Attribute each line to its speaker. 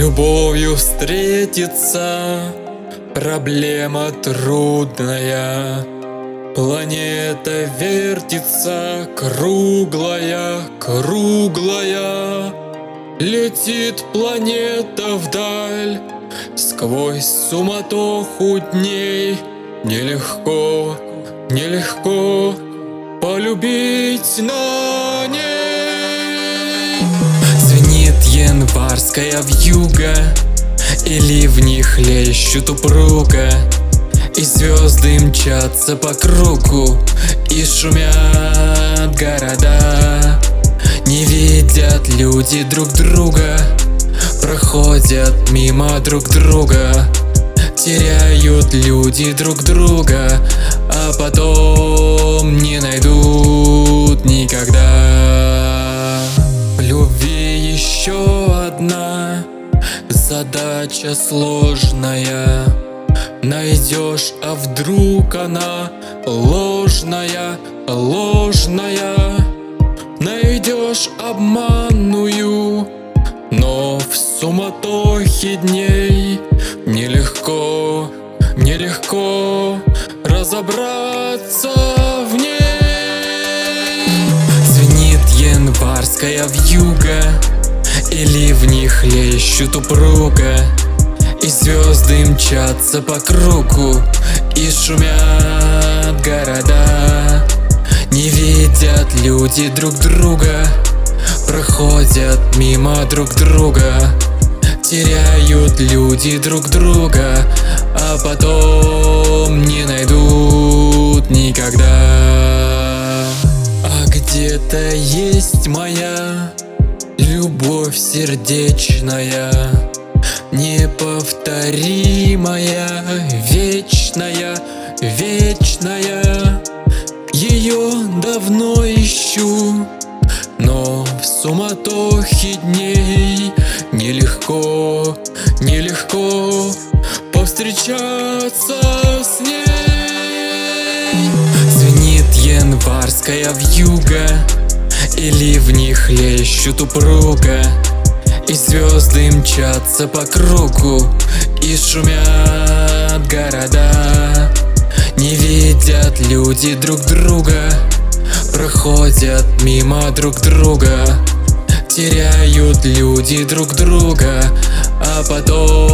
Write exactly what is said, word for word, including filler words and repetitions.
Speaker 1: любовью встретиться проблема трудная. Планета вертится, круглая, круглая. Летит планета вдаль, сквозь суматоху дней. Нелегко, нелегко полюбить на ней. Звенит январская вьюга, и ливни хлещут упруго, и звезды мчатся по кругу, и шумят города. Не видят люди друг друга, проходят мимо друг друга. Теряют люди друг друга, а потом не найдут никогда. В любви еще одна задача сложная. Найдешь, а вдруг она ложная, ложная. Найдешь обманную, но в суматохе дней нелегко, нелегко разобраться в ней. Звенит январская вьюга, и ливни хлещут упруго, и звезды мчатся по кругу, и шумят города. Не видят люди друг друга, проходят мимо друг друга. Теряют люди друг друга, а потом не найдут никогда. А где-то есть моя любовь сердечная, неповторимая, вечная, вечная. Ее давно ищу, но в суматохе дней нелегко, нелегко повстречаться с ней. Звенит январская вьюга, и ливни хлещут упруго, и звезды мчатся по кругу, и шумят города. Не видят люди друг друга, проходят мимо друг друга. Теряют люди друг друга, а потом